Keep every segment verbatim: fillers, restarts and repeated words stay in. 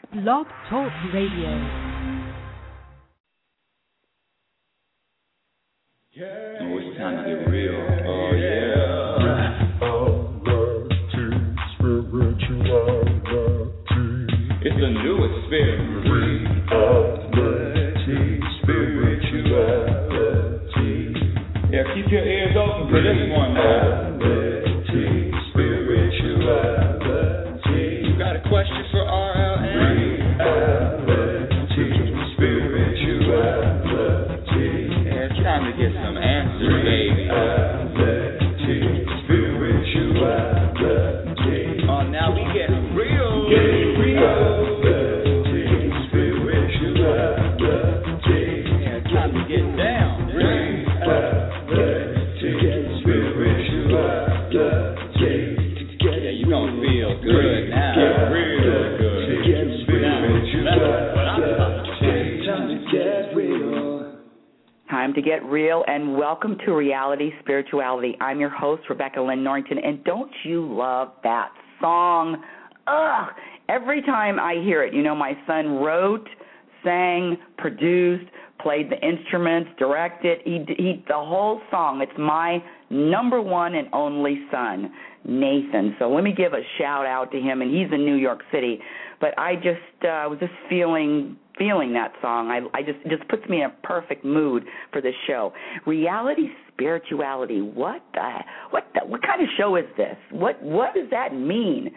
Blog Talk Radio. Oh, it's time to get real. Oh, yeah. It's a new experience. Reality, spirituality. Yeah, keep your ears open for this one now. Reality, spirituality. You got a question for R L N? Reality, spirituality. Yeah, it's time to get some answers, baby. Reality, spirituality. Oh, now we get real. Get real. Time to get real, and welcome to Reality Spirituality. I'm your host, Rebecca Lynn Norrington, and don't you love that song? Ugh! Every time I hear it, you know, my son wrote, sang, produced, played the instruments, directed, he, he, the whole song. It's my number one and only son, Nathan. So let me give a shout out to him, and he's in New York City. But I just uh, was just feeling feeling that song. I, I just it just puts me in a perfect mood for this show. Reality spirituality. What the what the, what kind of show is this? What what does that mean?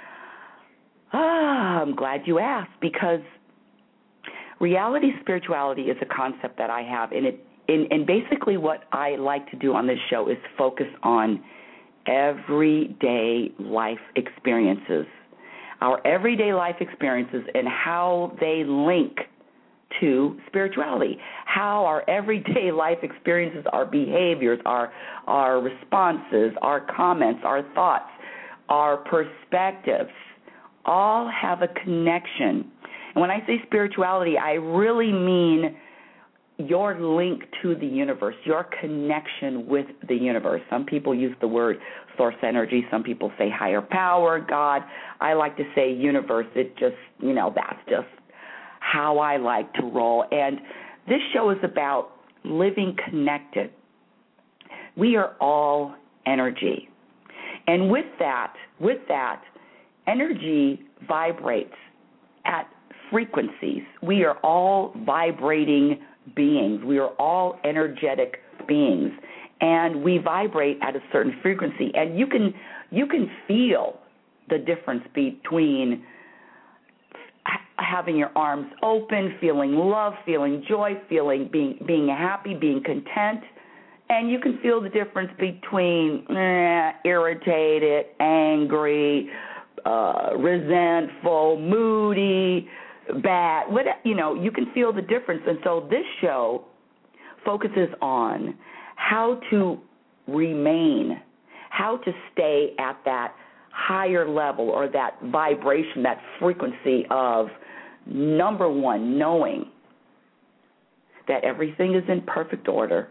Ah, I'm glad you asked, because reality spirituality is a concept that I have, and it in and basically what I like to do on this show is focus on everyday life experiences. Our everyday life experiences and how they link to spirituality, how our everyday life experiences, our behaviors, our our responses, our comments, our thoughts, our perspectives, all have a connection. And when I say spirituality, I really mean your link to the universe, your connection with the universe. Some people use the word source energy. Some people say higher power, God. I like to say universe. It just, you know, that's just how I like to roll. And this show is about living connected. We are all energy. And with that, with that, energy vibrates at frequencies. We are all vibrating beings. We are all energetic beings, and we vibrate at a certain frequency. And you can you can feel the difference between having your arms open, feeling love, feeling joy, feeling being being happy, being content, and you can feel the difference between eh, irritated, angry, uh, resentful, moody, bad, what, you know, you can feel the difference. And so this show focuses on how to remain, how to stay at that higher level or that vibration, that frequency of, number one, knowing that everything is in perfect order,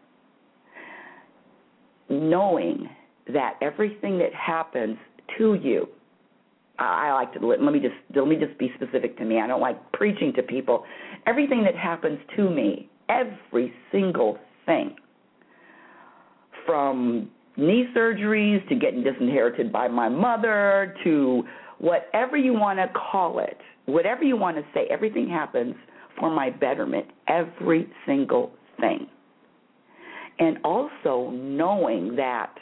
knowing that everything that happens to you, I like to let, let me just let me just be specific to me. I don't like preaching to people. Everything that happens to me, every single thing, from knee surgeries to getting disinherited by my mother to whatever you want to call it, whatever you want to say, everything happens for my betterment, every single thing. And also knowing that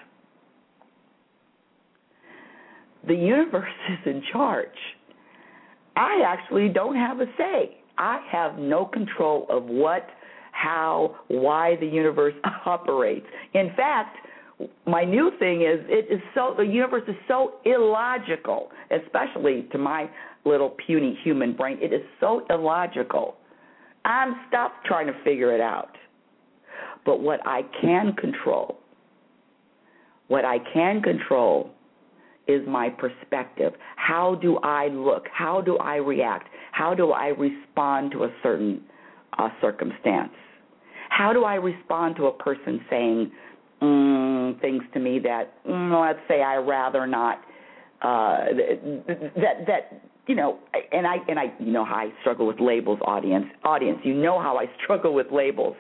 the universe is in charge. I actually don't have a say. I have no control of what, how, why the universe operates. In fact, my new thing is it is so the universe is so illogical, especially to my little puny human brain. It is so illogical. I'm stopped trying to figure it out. But what I can control, what I can control is my perspective. How do I look? How do I react? How do I respond to a certain uh, circumstance? How do I respond to a person saying mm, things to me that, mm, let's say, I rather not, uh, that that you know, and I and I you know how I struggle with labels, audience. Audience, you know how I struggle with labels.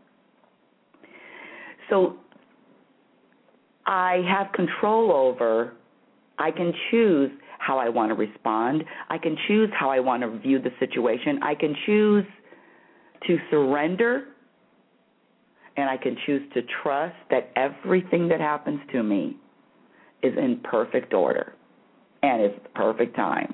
So I have control over, I can choose how I want to respond. I can choose how I want to view the situation. I can choose to surrender, and I can choose to trust that everything that happens to me is in perfect order and is the perfect time.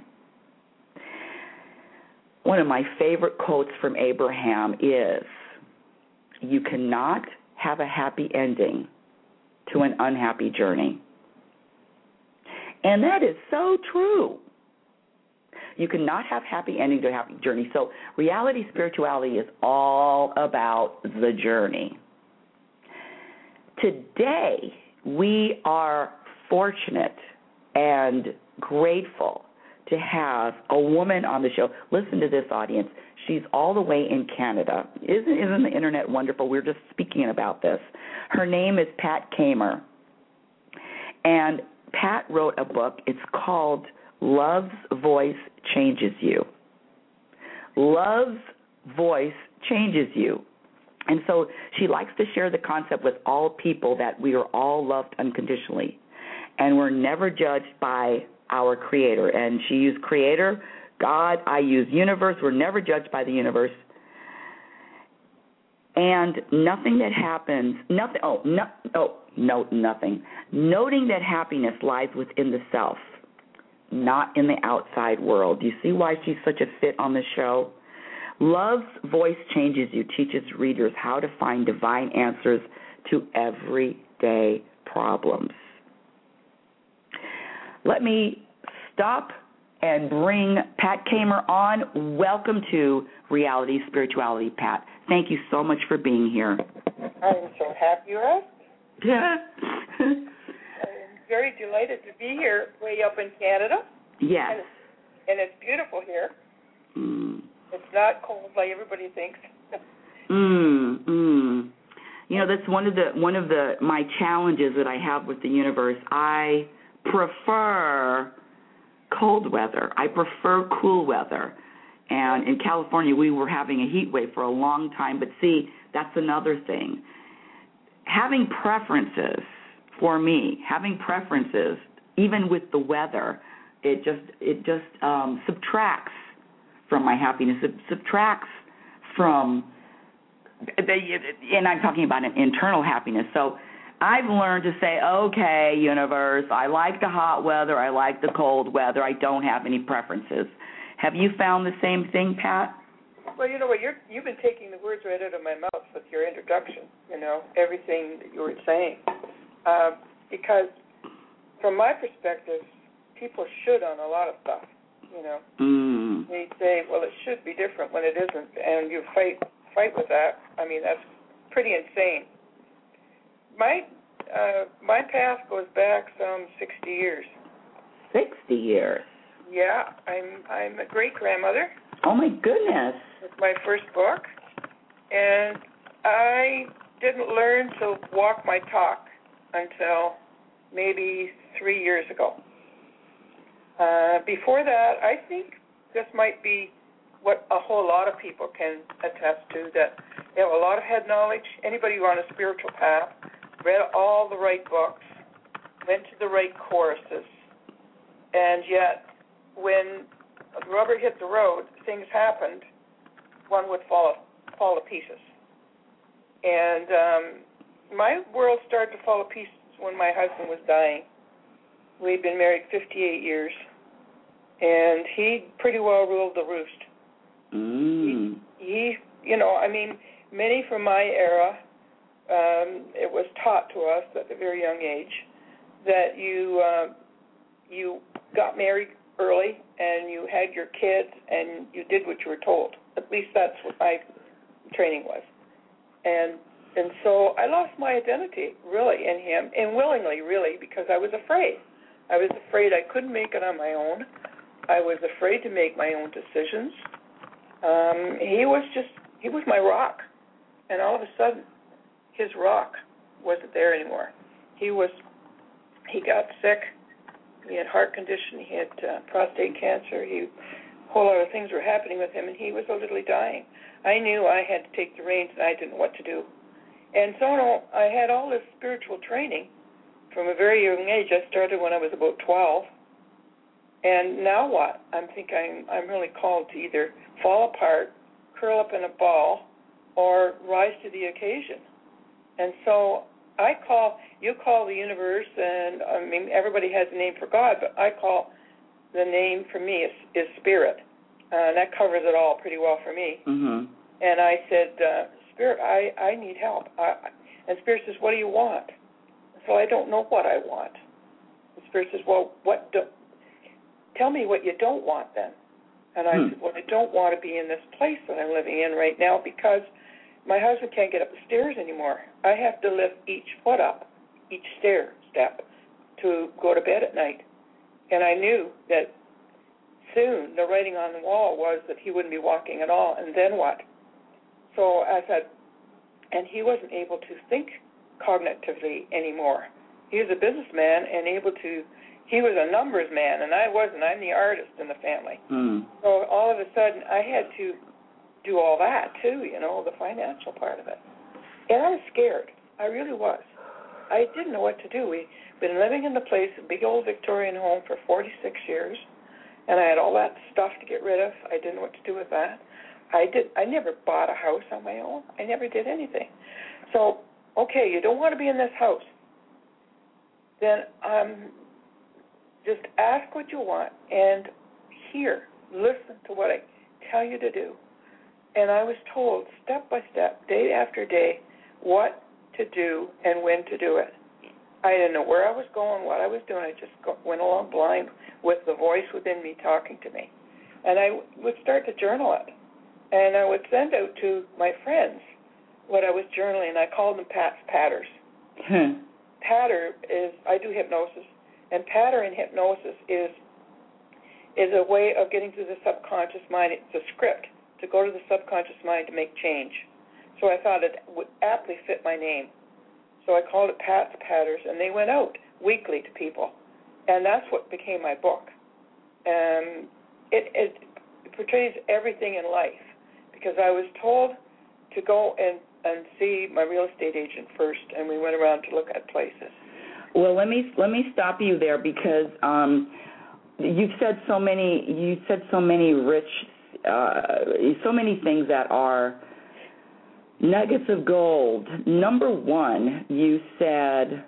One of my favorite quotes from Abraham is, "You cannot have a happy ending to an unhappy journey." And that is so true. You cannot have happy ending to a happy journey. So reality spirituality is all about the journey. Today, we are fortunate and grateful to have a woman on the show. Listen to this, audience. She's all the way in Canada. Isn't, isn't the internet wonderful? We were just speaking about this. Her name is Pat Kamer. And Pat wrote a book. It's called Love's Voice Changes You. Love's Voice Changes You. And so she likes to share the concept with all people that we are all loved unconditionally. And we're never judged by our Creator. And she used Creator, God, I use universe. We're never judged by the universe. And nothing that happens, nothing, oh, no, oh, no, nothing. Noting that happiness lies within the self, not in the outside world. Do you see why she's such a fit on the show? Love's Voice Changes You teaches readers how to find divine answers to everyday problems. Let me stop and bring Pat Kamer on. Welcome to Reality Spirituality, Pat. Thank you so much for being here. I'm so happy you're asked. Yeah. I'm very delighted to be here way up in Canada. Yes. And it's, and it's beautiful here. Mm. It's not cold like everybody thinks. mm, mm. You know, that's one of the one of the my challenges that I have with the universe. I prefer cold weather. I prefer cool weather. And in California, we were having a heat wave for a long time. But see, that's another thing. Having preferences, for me, having preferences, even with the weather, it just it just um, subtracts from my happiness. It subtracts from, the, and I'm talking about an internal happiness. So I've learned to say, okay, universe, I like the hot weather, I like the cold weather, I don't have any preferences. Have you found the same thing, Pat? Well, you know what, you're, you've been taking the words right out of my mouth with your introduction, you know, everything that you were saying. Uh, because from my perspective, people should on a lot of stuff, you know. Mm. They say, well, it should be different when it isn't, and you fight fight with that. I mean, that's pretty insane. My uh, my path goes back some sixty years. Sixty years. Yeah, I'm I'm a great grandmother. Oh my goodness! It's my first book, and I didn't learn to walk my talk until maybe three years ago. Uh, before that, I think this might be what a whole lot of people can attest to, that they have a lot of head knowledge. Anybody who on a spiritual path read all the right books, went to the right courses, and yet when the rubber hit the road, things happened, one would fall fall to pieces. And um, my world started to fall to pieces when my husband was dying. We'd been married fifty-eight years, and he pretty well ruled the roost. Mm. He, he, you know, I mean, many from my era, um, it was taught to us at a very young age that you uh, you got married early and you had your kids and you did what you were told. At least that's what my training was. And and so I lost my identity, really, in him, and willingly, really, because I was afraid. I was afraid I couldn't make it on my own. I was afraid to make my own decisions. Um, he was just, he was my rock. And all of a sudden, his rock wasn't there anymore. He was, he got sick, He had heart condition. He had uh, prostate cancer. He, a whole lot of things were happening with him, and he was literally dying. I knew I had to take the reins, and I didn't know what to do. And so no, I had all this spiritual training from a very young age. I started when I was about twelve. And now what? I'm thinking I'm really called to either fall apart, curl up in a ball, or rise to the occasion. And so I call, you call the universe, and I mean, everybody has a name for God, but I call the name for me is, is Spirit. Uh, and that covers it all pretty well for me. Mm-hmm. And I said, uh, Spirit, I, I need help. I, and Spirit says, what do you want? So I don't know what I want. And Spirit says, well, what do, tell me what you don't want then. And I hmm. said, well, I don't want to be in this place that I'm living in right now because my husband can't get up the stairs anymore. I have to lift each foot up, each stair step, to go to bed at night. And I knew that soon the writing on the wall was that he wouldn't be walking at all, and then what? So I said, and he wasn't able to think cognitively anymore. He was a businessman and able to, he was a numbers man, and I wasn't. I'm the artist in the family. Mm. So all of a sudden I had to do all that too, you know, the financial part of it. And I was scared. I really was. I didn't know what to do. We'd been living in the place, a big old Victorian home, for forty-six years, and I had all that stuff to get rid of. I didn't know what to do with that. I did. I never bought a house on my own. I never did anything. So, okay, you don't want to be in this house. Then um, just ask what you want and hear, listen to what I tell you to do. And I was told step by step, day after day, what to do and when to do it. I didn't know where I was going, what I was doing. I just go, went along blind with the voice within me talking to me. And I would start to journal it. And I would send out to my friends what I was journaling. I called them Pat's Patters. Hmm. Patter is, I do hypnosis, and patter in hypnosis is is a way of getting to the subconscious mind. It's a script to go to the subconscious mind to make change. So I thought it would aptly fit my name. So I called it Pat's Patters, and they went out weekly to people. And that's what became my book. Um, it, it portrays everything in life, because I was told to go and, and see my real estate agent first, and we went around to look at places. Well, let me let me stop you there, because um, you've said so many you said so many rich, uh, so many things that are nuggets of gold. Number one, you said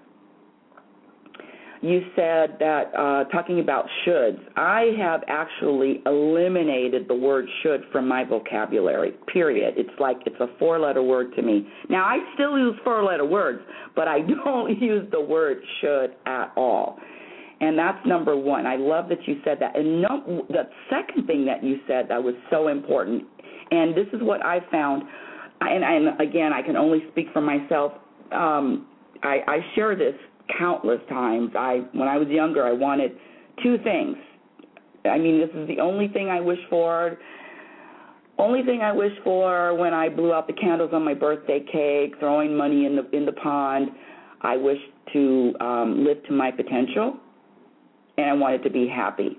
you said that uh, talking about shoulds. I have actually eliminated the word should from my vocabulary, period. It's like it's a four-letter word to me. Now, I still use four-letter words, but I don't use the word should at all. And that's number one. I love that you said that. And no, the second thing that you said that was so important, and this is what I found, and, and again, I can only speak for myself. Um, I, I share this countless times. I, when I was younger, I wanted two things. I mean, this is the only thing I wish for. Only thing I wish for when I blew out the candles on my birthday cake, throwing money in the in the pond. I wished to um, live to my potential, and I wanted to be happy.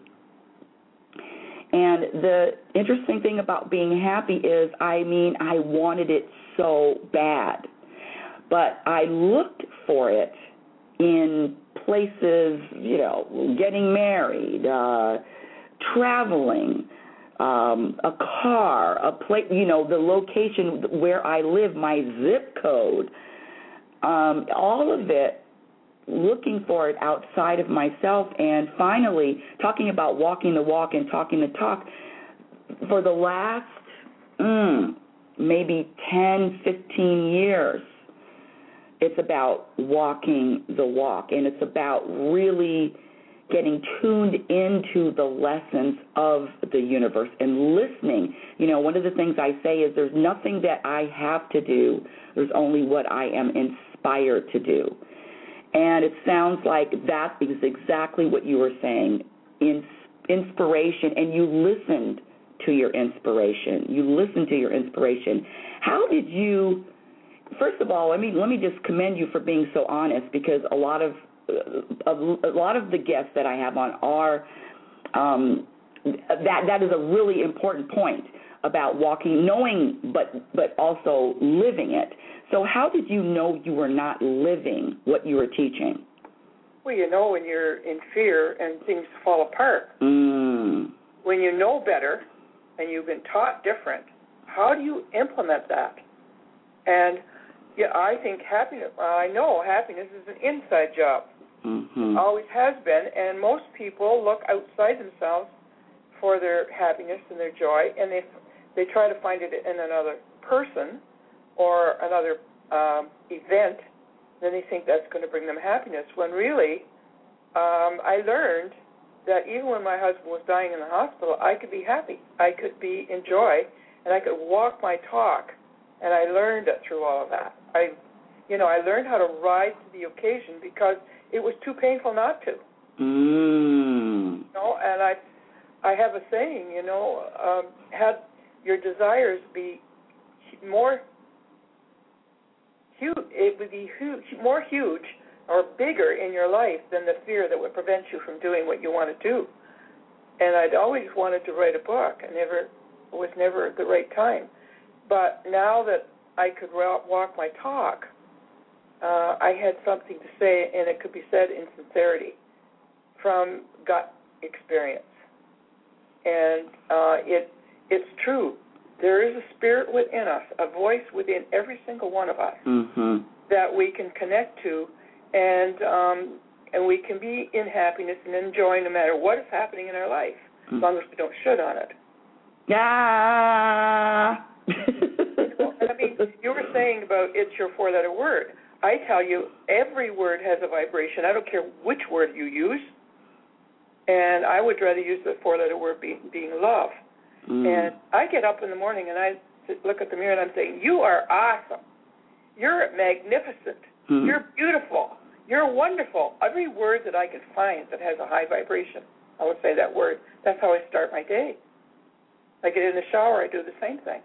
And the interesting thing about being happy is, I mean, I wanted it so bad, but I looked for it in places, you know, getting married, uh, traveling, um, a car, a place, you know, the location where I live, my zip code, um, all of it, looking for it outside of myself. And finally, talking about walking the walk and talking the talk, for the last mm, maybe ten, fifteen years, it's about walking the walk, and it's about really getting tuned into the lessons of the universe and listening. You know, one of the things I say is there's nothing that I have to do. There's only what I am inspired to do. And it sounds like that is exactly what you were saying, in, inspiration, and you listened to your inspiration. You listened to your inspiration. How did you... First of all, I mean, let me just commend you for being so honest, because a lot of a, a lot of the guests that I have on are um, that that is a really important point about walking, knowing, but but also living it. So how did you know you were not living what you were teaching? Well, you know when you're in fear and things fall apart. Mm. When you know better and you've been taught different, how do you implement that? And yeah, I think happiness, I know happiness is an inside job. Mm-hmm. Always has been, and most people look outside themselves for their happiness and their joy, and they they try to find it in another person or another um, event. Then they think that's going to bring them happiness, when really um, I learned that even when my husband was dying in the hospital, I could be happy. I could be in joy, and I could walk my talk, and I learned it through all of that. I, you know, I learned how to rise to the occasion because it was too painful not to. Mm. You know, and I, I have a saying, you know, um, had your desires be more huge, it would be huge, more huge or bigger in your life than the fear that would prevent you from doing what you want to do. And I'd always wanted to write a book. I never, it was never the right time. But now that I could walk my talk, uh, I had something to say, and it could be said in sincerity from gut experience. And uh, it it's true. There is a spirit within us, a voice within every single one of us mm-hmm. that we can connect to, and um, and we can be in happiness and enjoy no matter what is happening in our life, mm-hmm. as long as we don't shit on it. Ah. I mean, you were saying about it's your four-letter word. I tell you, every word has a vibration. I don't care which word you use, and I would rather use the four-letter word being, being love. Mm. And I get up in the morning and I look at the mirror and I'm saying, you are awesome. You're magnificent. Mm. You're beautiful. You're wonderful. Every word that I can find that has a high vibration, I would say that word. That's how I start my day. I get in the shower, I do the same thing.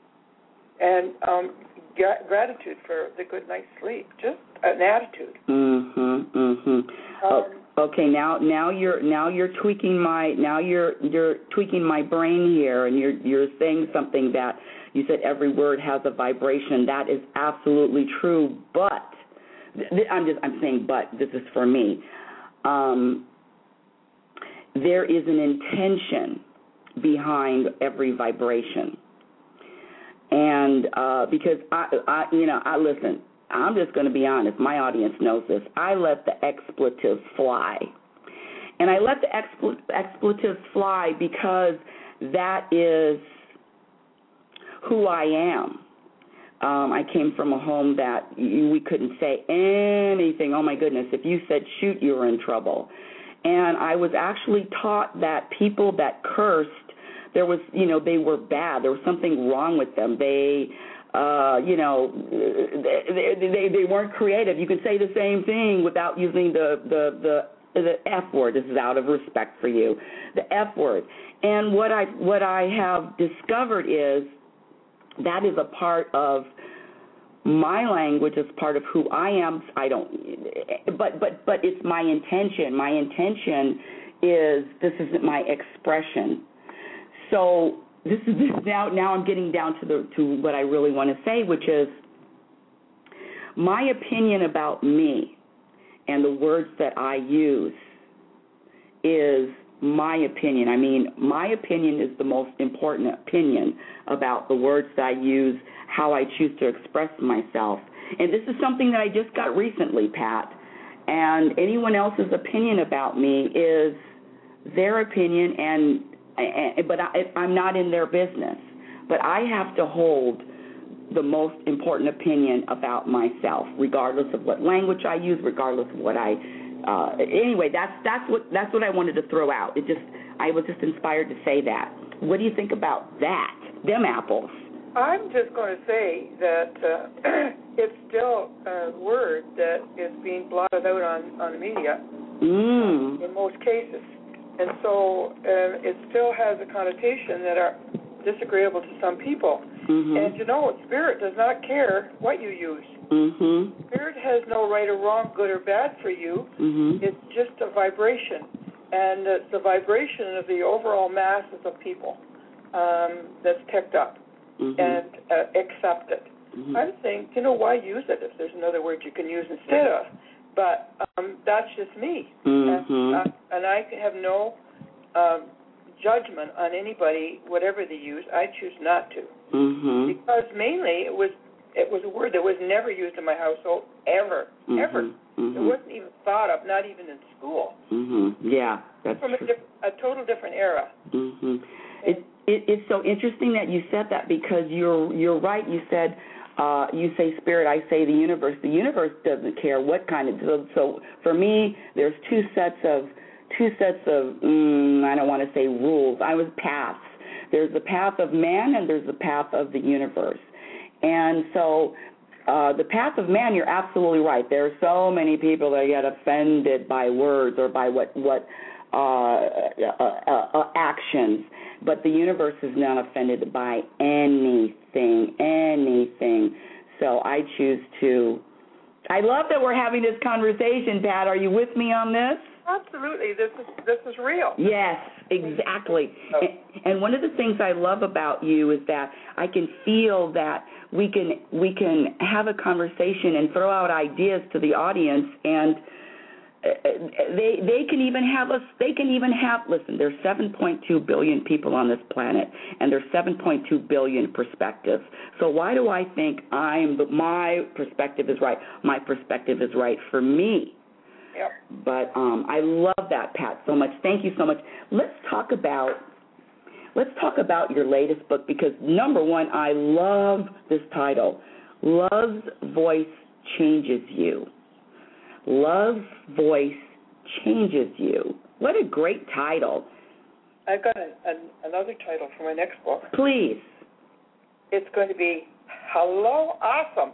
And um, gra- gratitude for the good night's sleep, just an attitude. Mm-hmm, mm-hmm. Um, oh, okay, now now you're now you're tweaking my now you're you're tweaking my brain here, and you're you're saying something that you said every word has a vibration. That is absolutely true, but th- I'm just I'm saying, but this is for me. Um, there is an intention behind every vibration. And uh, because I, I, you know, I listen. I'm just going to be honest. My audience knows this. I let the expletives fly, and I let the expl- expletives fly because that is who I am. Um, I came from a home that we couldn't say anything. Oh my goodness! If you said shoot, you were in trouble. And I was actually taught that people that cursed, there was, you know, they were bad. There was something wrong with them. They, uh, you know, they, they they weren't creative. You can say the same thing without using the the the, the F word. This is out of respect for you, the F word. And what I what I have discovered is that is a part of my language, is part of who I am. I don't, but but but it's my intention. My intention is this isn't my expression. So this is this now. Now I'm getting down to the to what I really want to say, which is my opinion about me and the words that I use is my opinion. I mean, my opinion is the most important opinion about the words that I use, how I choose to express myself. And this is something that I just got recently, Pat. And anyone else's opinion about me is their opinion, and, and but I, I'm not in their business. But I have to hold the most important opinion about myself, regardless of what language I use, regardless of what I. Uh, anyway, that's that's what that's what I wanted to throw out. It just I was just inspired to say that. What do you think about that? Them apples. I'm just going to say that uh, it's still a word that is being blotted out on, on the media mm. in most cases. And so uh, it still has a connotation that our disagreeable to some people. Mm-hmm. And you know, Spirit does not care what you use. Mm-hmm. Spirit has no right or wrong, good or bad for you. Mm-hmm. It's just a vibration. And it's the vibration of the overall masses of people um, that's picked up Mm-hmm. and uh, accepted. Mm-hmm. I'm saying, you know, why use it if there's another word you can use instead of? But um, that's just me. Mm-hmm. And, uh, and I have no um, judgment on anybody, whatever they use. I choose not to. Mm-hmm. Because mainly it was it was a word that was never used in my household, ever, Mm-hmm. ever. Mm-hmm. It wasn't even thought of, not even in school. Mm-hmm. Yeah, that's From a, true. diff- a total different era. Mm-hmm. It, it, it's so interesting that you said that because you're you're right. You said uh, you say spirit, I say the universe. The universe doesn't care what kind of. So, so for me, there's two sets of two sets of mm, I don't want to say rules. I was paths. There's the path of man and there's the path of the universe. And so uh, the path of man, you're absolutely right. There are so many people that get offended by words or by what what uh, uh, uh, uh, actions. But the universe is not offended by anything, anything. So I choose to. I love that we're having this conversation, Pat. Are you with me on this? Absolutely. This is this is real. Yes, exactly. And, and one of the things I love about you is that I can feel that we can we can have a conversation and throw out ideas to the audience, and they they can even have us. They can even have. Listen, there's seven point two billion people on this planet, and there's seven point two billion perspectives. So why do I think I'm my perspective is right? My perspective is right for me. Yep. But um, I love that, Pat, so much. Thank you so much. Let's talk about let's talk about your latest book because number one, I love this title. Love's Voice Changes You. Love's Voice Changes You. What a great title. I've got a, an, another title for my next book. Please. It's going to be Hello Awesome.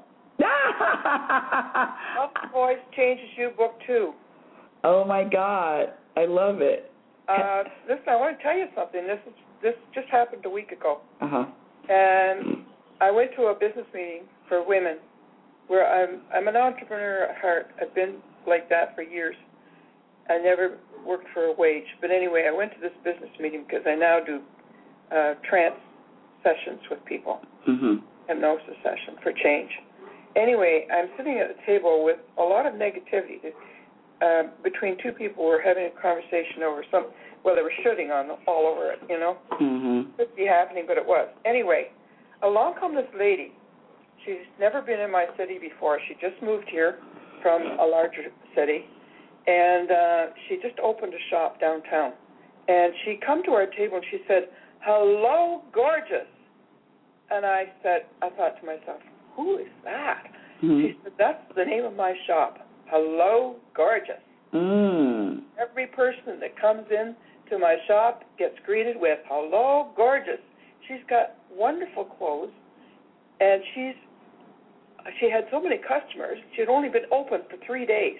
Love's Voice Changes You, Book Two. Oh my God, I love it. Uh, listen, I want to tell you something. This is this just happened a week ago, Uh huh. and I went to a business meeting for women, where I'm I'm an entrepreneur at heart. I've been like that for years. I never worked for a wage, but anyway, I went to this business meeting because I now do uh, trance sessions with people, Mhm. hypnosis session for change. Anyway, I'm sitting at a table with a lot of negativity. Uh, between two people who were having a conversation over some, well, they were shooting on all over it, you know. Mhm. It could be happening, but it was. Anyway, along come this lady. She's never been in my city before. She just moved here from a larger city, and uh, she just opened a shop downtown. And she come to our table and she said, "Hello, gorgeous." And I said, I thought to myself, who is that? Mhm. She said, that's the name of my shop. Hello, gorgeous. Mm. Every person that comes in to my shop gets greeted with, hello, gorgeous. She's got wonderful clothes, and she's she had so many customers. She had only been open for three days.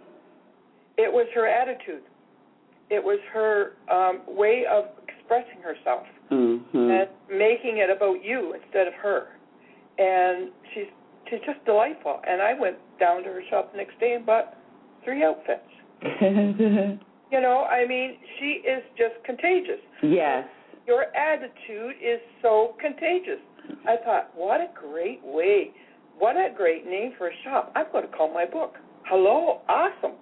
It was her attitude. It was her um, way of expressing herself Mm-hmm. and making it about you instead of her. And she's she's just delightful. And I went down to her shop the next day and bought three outfits. You know, I mean, she is just contagious. Yes. Your attitude is so contagious. I thought, what a great way, what a great name for a shop. I'm going to call my book Hello Awesome.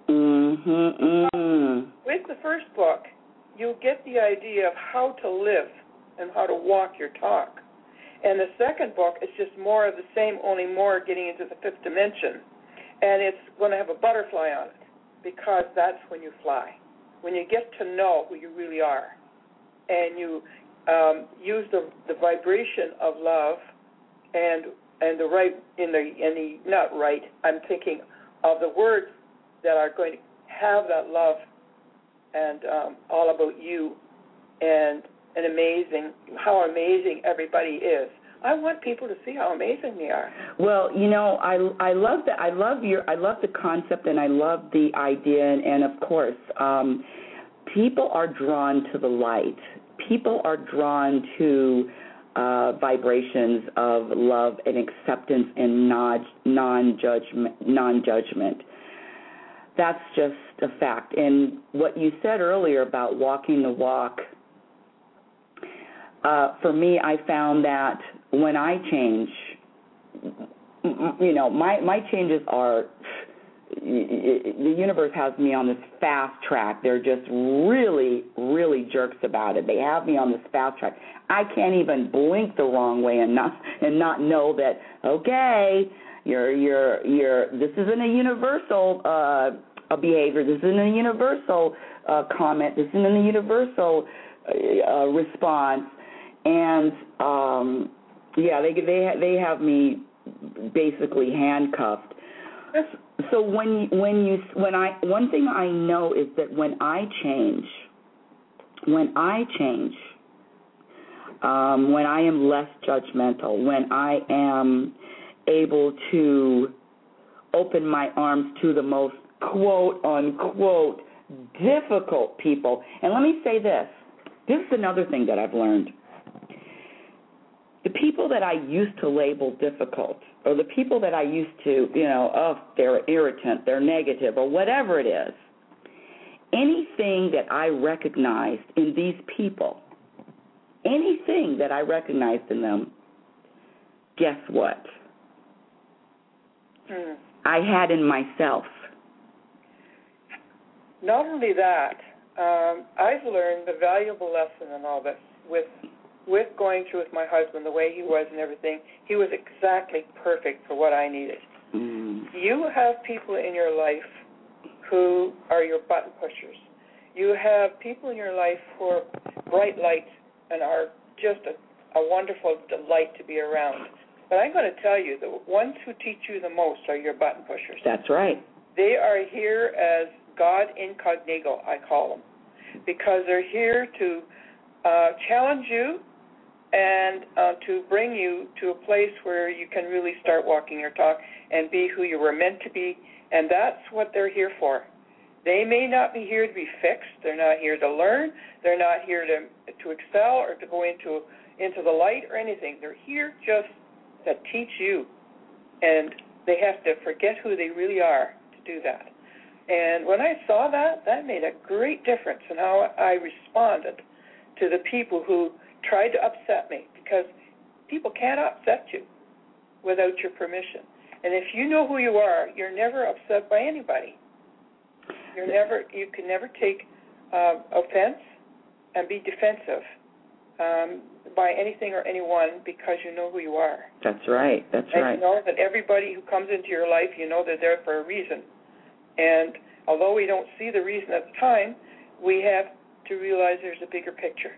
Mm-hmm. With the first book, you get the idea of how to live and how to walk your talk. And the second book is just more of the same, only more getting into the fifth dimension. And it's going to have a butterfly on it because that's when you fly. When you get to know who you really are and you um, use the, the vibration of love and and the right, in the, in the, not right, I'm thinking of the words that are going to have that love and um, all about you and an amazing, how amazing everybody is. I want people to see how amazing they are. Well, you know, I I love that. I love your. I love the concept, and I love the idea. And, and of course, um, people are drawn to the light. People are drawn to uh, vibrations of love and acceptance and non non-judgment, non-judgment. That's just a fact. And what you said earlier about walking the walk, uh, for me, I found that when I change, you know, my, my changes are, the universe has me on this fast track. They're just really, really jerks about it. They have me on this fast track. I can't even blink the wrong way and not and not know that, okay, you're you're you're this isn't a universal uh, a behavior. This isn't a universal uh, comment. This isn't a universal uh, response. And um, yeah, they they they have me basically handcuffed. So when when you when I one thing I know is that when I change, when I change, um, when I am less judgmental, when I am able to open my arms to the most quote unquote difficult people, and let me say this, this is another thing that I've learned. The people that I used to label difficult, or the people that I used to, you know, oh, they're irritant, they're negative, or whatever it is, anything that I recognized in these people, anything that I recognized in them, guess what? Hmm. I had in myself. Not only that, um, I've learned the valuable lesson in all this with with going through with my husband, the way he was and everything. He was exactly perfect for what I needed. Mm. You have people in your life who are your button pushers. You have people in your life who are bright lights and are just a, a wonderful delight to be around. But I'm going to tell you, the ones who teach you the most are your button pushers. That's right. They are here as God incognito, I call them, because they're here to uh, challenge you and uh, to bring you to a place where you can really start walking your talk and be who you were meant to be, and that's what they're here for. They may not be here to be fixed. They're not here to learn. They're not here to to excel or to go into into the light or anything. They're here just to teach you, and they have to forget who they really are to do that. And when I saw that, that made a great difference in how I responded to the people who tried to upset me, because people can't upset you without your permission. And if you know who you are, you're never upset by anybody. You're never, you can never take uh, offense and be defensive um, by anything or anyone, because you know who you are. That's right. That's and right. And you know that everybody who comes into your life, you know they're there for a reason. And although we don't see the reason at the time, we have to realize there's a bigger picture.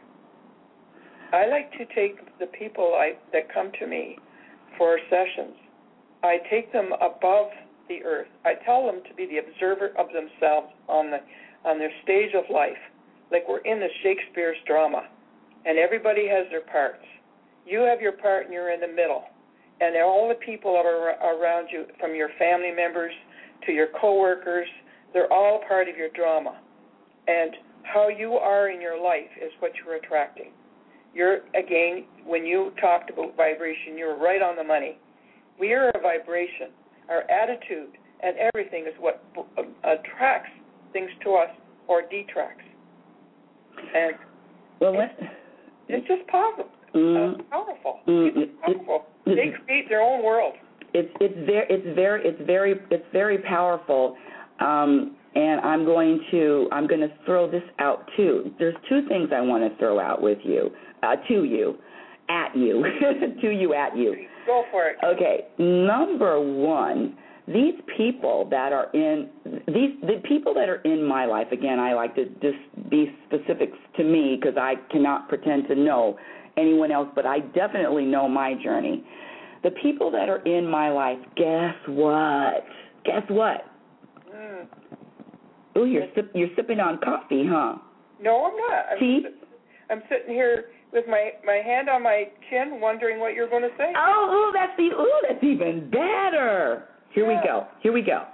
I like to take the people I, that come to me for sessions, I take them above the earth. I tell them to be the observer of themselves on the on their stage of life, like we're in the Shakespeare's drama, and everybody has their parts. You have your part, and you're in the middle, and all the people are around you, from your family members to your coworkers, they're all part of your drama. And how you are in your life is what you're attracting. You're, again, when you talked about vibration, you're right on the money. We are a vibration. Our attitude and everything is what attracts things to us or detracts. And well, it's, it's just powerful. Mm, uh, powerful. Mm, it's powerful. It, they create their own world. It's it's very it's very it's very it's very powerful. Um, and I'm going to I'm going to throw this out too. There's two things I want to throw out with you, uh, to you, at you, to you, at you. Go for it. Okay. Number one, these people that are in these the people that are in my life. Again, I like to just be specific to me, because I cannot pretend to know anyone else, but I definitely know my journey. The people that are in my life, guess what? Guess what? Mm. Oh, you're sip, you're sipping on coffee, huh? No, I'm not. I'm Tea? Sit, I'm sitting here with my, my hand on my chin, wondering what you're going to say. Oh, ooh, that's the ooh, that's even better. Here yeah. we go. Here we go.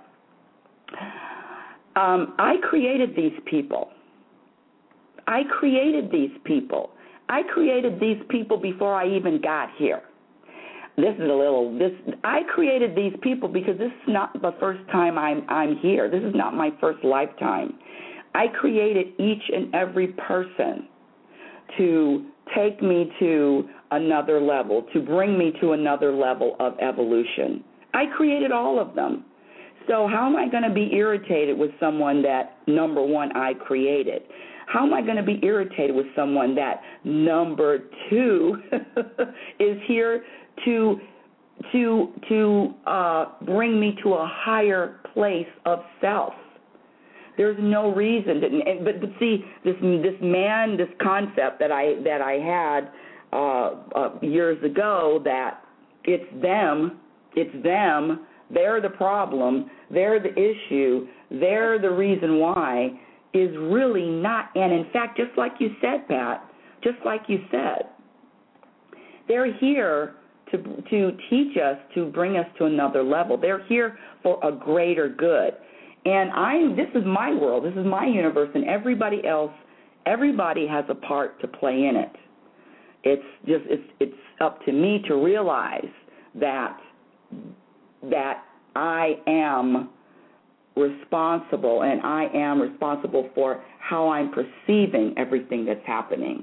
Um, I created these people. I created these people. I created these people before I even got here. This is a little, this, I created these people because this is not the first time I'm, I'm here. This is not my first lifetime. I created each and every person to take me to another level, to bring me to another level of evolution. I created all of them. So how am I going to be irritated with someone that, number one, I created? How am I going to be irritated with someone that, number two, is here to to to uh, bring me to a higher place of self? There's no reason. To, and, but, but see, this this man, this concept that I that I had uh, uh, years ago, that it's them, it's them. They're the problem, they're the issue, they're the reason why, is really not. And in fact, just like you said, Pat, just like you said, they're here to to teach us, to bring us to another level. They're here for a greater good. And I, this is my world, this is my universe, and everybody else, everybody has a part to play in it. It's just, it's it's up to me to realize that that I am responsible, and I am responsible for how I'm perceiving everything that's happening.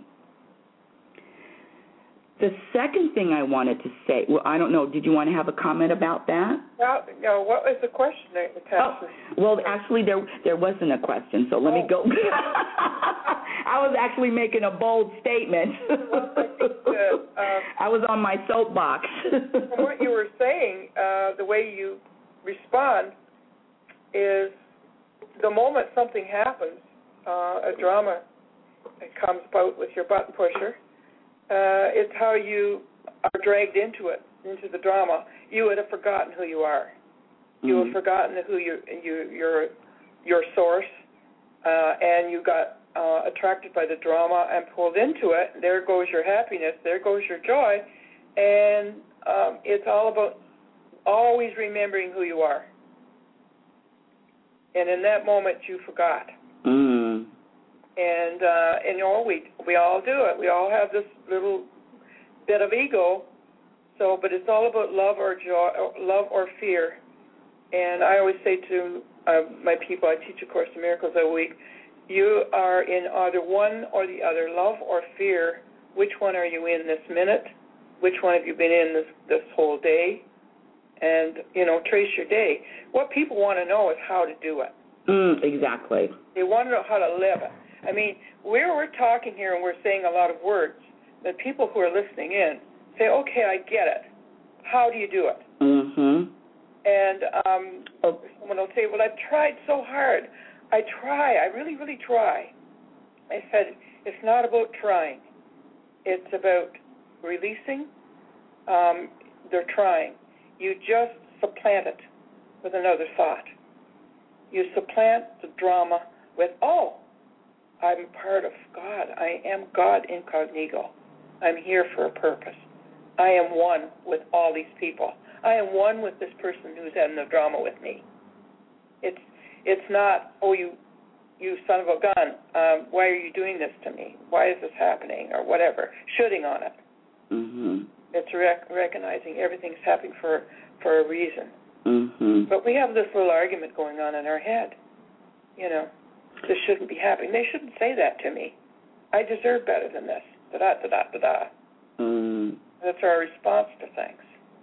The second thing I wanted to say, well, I don't know, did you want to have a comment about that? No, no, what was the question, Natasha? Oh, well, actually, there there wasn't a question, so let oh. me go. I was actually making a bold statement. Well, I, think that, uh, I was on my soapbox. From what you were saying, uh, the way you respond is the moment something happens, uh, a drama comes about with your button pusher, uh, it's how you are dragged into it, into the drama. You would have forgotten who you are. You mm-hmm. would have forgotten who you, you, your your source, uh, and you got uh, attracted by the drama and pulled into it. There goes your happiness. There goes your joy, and um, it's all about always remembering who you are. And in that moment, you forgot. Mm. And uh, and you know, we we all do it. We all have this little bit of ego. So, but it's all about love or joy, love or fear. And I always say to uh, my people, I teach a Course in Miracles every week, you are in either one or the other, love or fear. Which one are you in this minute? Which one have you been in this this whole day? And, you know, trace your day. What people want to know is how to do it. Mm, exactly. They want to know how to live it. I mean, we're, we're talking here and we're saying a lot of words, but people who are listening in say, okay, I get it. How do you do it? Mm-hmm. And um, oh. someone will say, well, I've tried so hard. I try. I really, really try. I said, it's not about trying. It's about releasing. Um, they're trying. You just supplant it with another thought. You supplant the drama with, oh, I'm part of God. I am God incognito. I'm here for a purpose. I am one with all these people. I am one with this person who's in the drama with me. It's it's not, oh, you you son of a gun, um, why are you doing this to me? Why is this happening? Or whatever, shooting on it. Mm-hmm. It's rec- recognizing everything's happening for, for a reason. Mm-hmm. But we have this little argument going on in our head. You know, this shouldn't be happening. They shouldn't say that to me. I deserve better than this. Da-da-da-da-da-da. Mm. That's our response to things.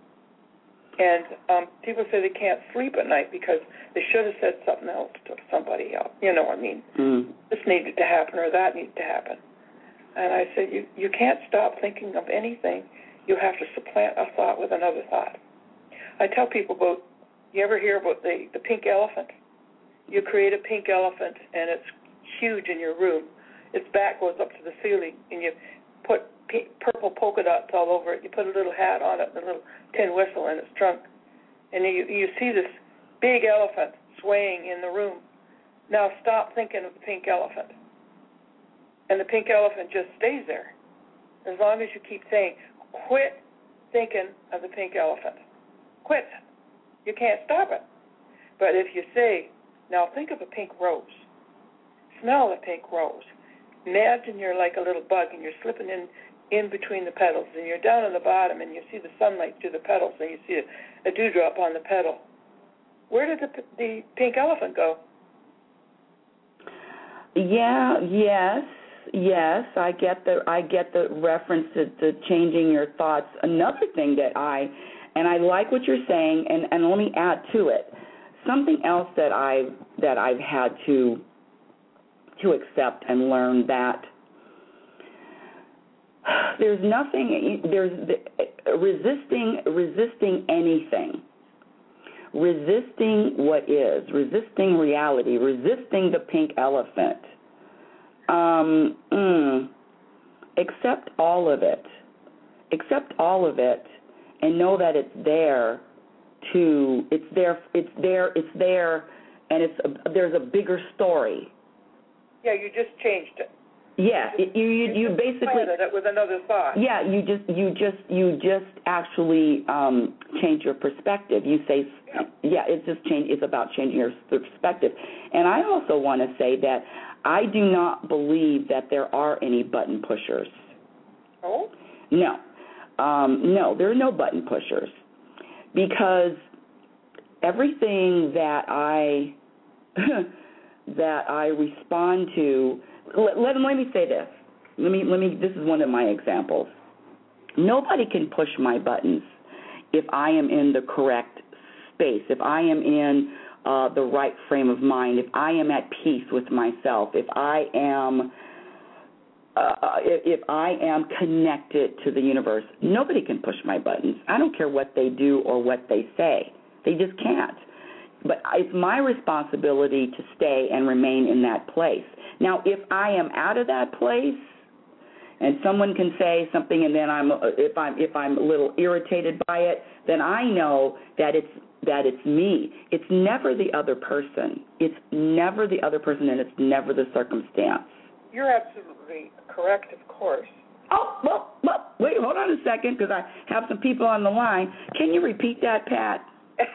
And um, people say they can't sleep at night because they should have said something else to somebody else. You know, I mean, mm. this needed to happen or that needed to happen. And I said, you, you can't stop thinking of anything. You have to supplant a thought with another thought. I tell people about, you ever hear about the, the pink elephant? You create a pink elephant, and it's huge in your room. Its back goes up to the ceiling, and you put pink, purple polka dots all over it. You put a little hat on it and a little tin whistle in its trunk. And you, you see this big elephant swaying in the room. Now stop thinking of the pink elephant. And the pink elephant just stays there. As long as you keep saying, quit thinking of the pink elephant. Quit. You can't stop it. But if you say, now think of a pink rose. Smell the pink rose. imagine you're like a little bug and you're slipping in in between the petals, and you're down on the bottom, and you see the sunlight through the petals, and you see a, a dewdrop on the petal. Where did the the pink elephant go? Yeah, yes, yes. I get the I get the reference to, to changing your thoughts. Another thing that I, and I like what you're saying, and, and let me add to it. Something else that I that I've had to to accept and learn that there's nothing there's resisting resisting anything. Resisting what is, resisting reality, resisting the pink elephant. Um, mm, accept all of it. Accept all of it and know that it's there to, it's there, it's there, it's there, and it's a, there's a bigger story. Yeah, you just changed it. Yeah, you, you you, you, you basically planted it with another thought. Yeah, you just you just you just actually um, change your perspective. You say, yeah. yeah, it's just change. It's about changing your perspective. And I also want to say that I do not believe that there are any button pushers. Oh? No, um, no, there are no button pushers because everything that I that I respond to. Let, let, let me say this. Let me let me. This is one of my examples. Nobody can push my buttons if I am in the correct space, if I am in uh, the right frame of mind, if I am at peace with myself, if I am uh, if, if I am connected to the universe. Nobody can push my buttons. I don't care what they do or what they say. They just can't. But it's my responsibility to stay and remain in that place. Now, if I am out of that place, and someone can say something, and then I'm if I'm if I'm a little irritated by it, then I know that it's that it's me. It's never the other person. It's never the other person, and it's never the circumstance. You're absolutely correct, of course. Oh, well, well wait, hold on a second, because I have some people on the line. Can you repeat that, Pat?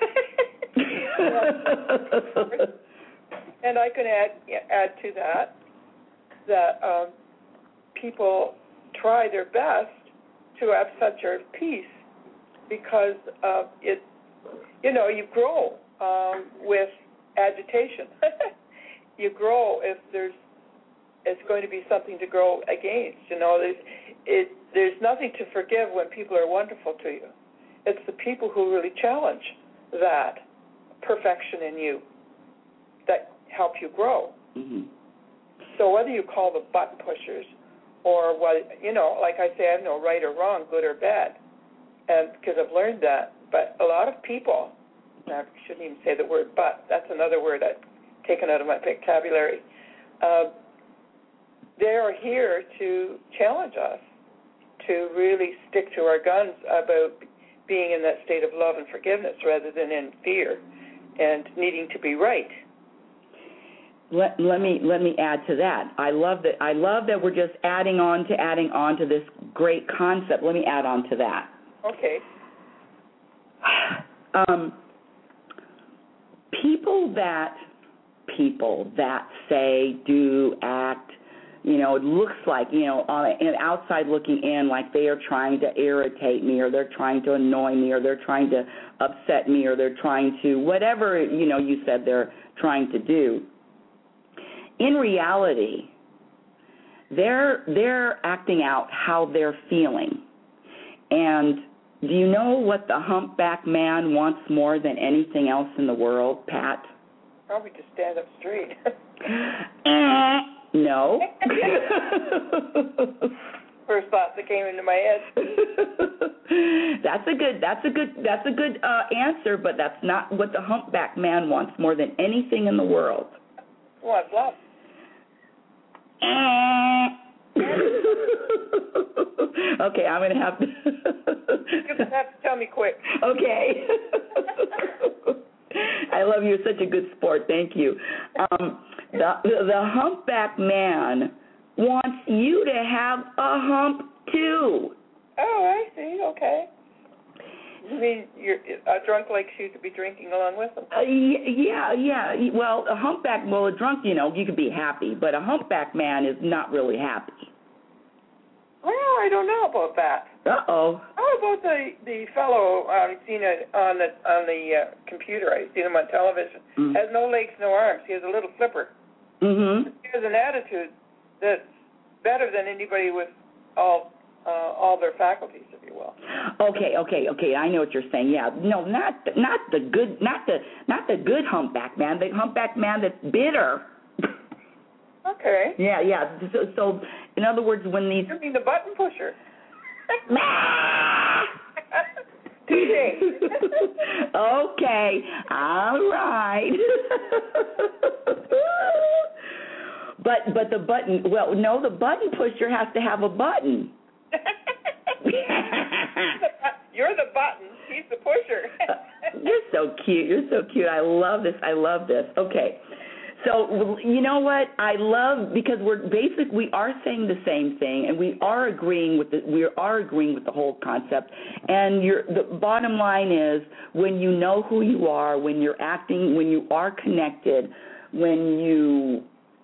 And I can add add to that that um, people try their best to have such a peace because uh, it, you know, you grow um, with agitation. You grow if there's it's going to be something to grow against. You know, there's it there's nothing to forgive when people are wonderful to you. It's the people who really challenge that perfection in you that help you grow. Mm-hmm. So whether you call them button pushers or what, you know, like I say, I have no right or wrong, good or bad, and because I've learned that. But a lot of people, I shouldn't even say the word but, that's another word I've taken out of my vocabulary. Uh, they are here to challenge us to really stick to our guns about being in that state of love and forgiveness rather than in fear and needing to be right. Let, let me let me add to that. I love that. I love that we're just adding on to adding on to this great concept. Let me add on to that. Okay. Um, people that people that say, do, act, you know, it looks like, you know, on an outside looking in, like they are trying to irritate me, or they're trying to annoy me, or they're trying to upset me, or they're trying to whatever, you know, you said they're trying to do. In reality, they're they're acting out how they're feeling. And do you know what the humpback man wants more than anything else in the world, Pat? Probably to stand up straight. No. First thought that came into my head. That's a good. That's a good. That's a good uh, answer, but that's not what the humpback man wants more than anything in the world. What, love? Okay, I'm going to have to... You're going to have to tell me quick. Okay. I love you. You're such a good sport. Thank you. Um, the, the humpback man wants you to have a hump, too. Oh, I see. Okay. I mean, you're, a drunk likes you to be drinking along with them. Uh, yeah, yeah. Well, a humpback, well, a drunk, you know, you can be happy, but a humpback man is not really happy. Well, I don't know about that. Uh-oh. How about the the fellow I've seen it on the on the uh, computer? I've seen him on television. Mm. Has no legs, no arms. He has a little flipper. Mm-hmm. He has an attitude that's better than anybody with all uh, all their faculties, if you will. Okay, okay, okay. I know what you're saying. Yeah, no, not the, not the good, not the not the good humpback man. The humpback man that's bitter. Okay. Yeah, yeah. So, so in other words, when these. You mean the button pusher? Touche. Okay, all right. but but the button. Well, no, the button pusher has to have a button. You're the button. He's the pusher. You're so cute. You're so cute. I love this. I love this. Okay. So, you know what? I love, because we're basic, we are saying the same thing, and we are agreeing with the, we are agreeing with the whole concept. And you're, the bottom line is, when you know who you are, when you're acting, when you are connected, when you,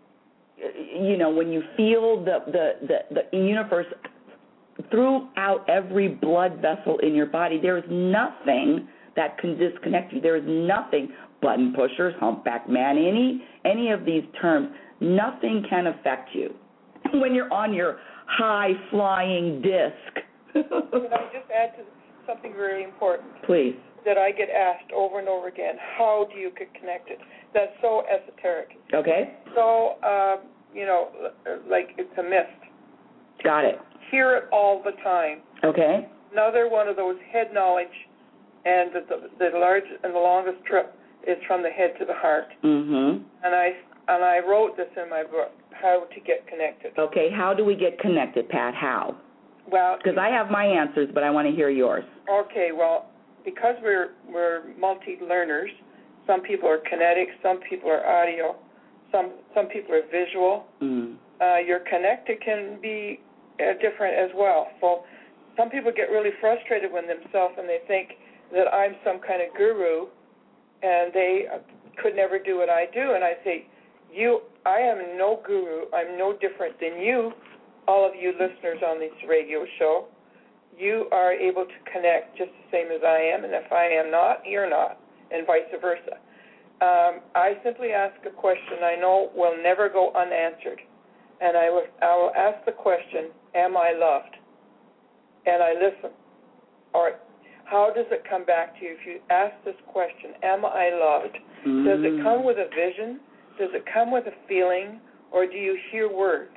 you know, when you feel the, the, the, the universe throughout every blood vessel in your body, there is nothing that can disconnect you. There is nothing, button pushers, humpback man, any any of these terms, nothing can affect you when you're on your high-flying disc. Can I just add to something very important? Please. That I get asked over and over again, how do you get connected? That's so esoteric. Okay. So, uh, you know, like it's a mist. Got it. Hear it all the time. Okay. Another one of those head knowledge, and the, the, the large and the longest trip is from the head to the heart. Mm-hmm. And I and I wrote this in my book, How to Get Connected. Okay, how do we get connected, Pat? How? Well, because I have my answers, but I want to hear yours. Okay, well, because we're we're multi-learners, some people are kinetic, some people are audio, some some people are visual. Mm. Uh, your connected can be uh, different as well. So some people get really frustrated with themselves and they think that I'm some kind of guru and they could never do what I do. And I say, you, I am no guru. I'm no different than you, all of you listeners on this radio show. You are able to connect just the same as I am, and if I am not, you're not, and vice versa. Um, I simply ask a question I know will never go unanswered, and I will, I will ask the question, am I loved? And I listen. Or how does it come back to you if you ask this question, am I loved? Mm. Does it come with a vision? Does it come with a feeling? Or do you hear words?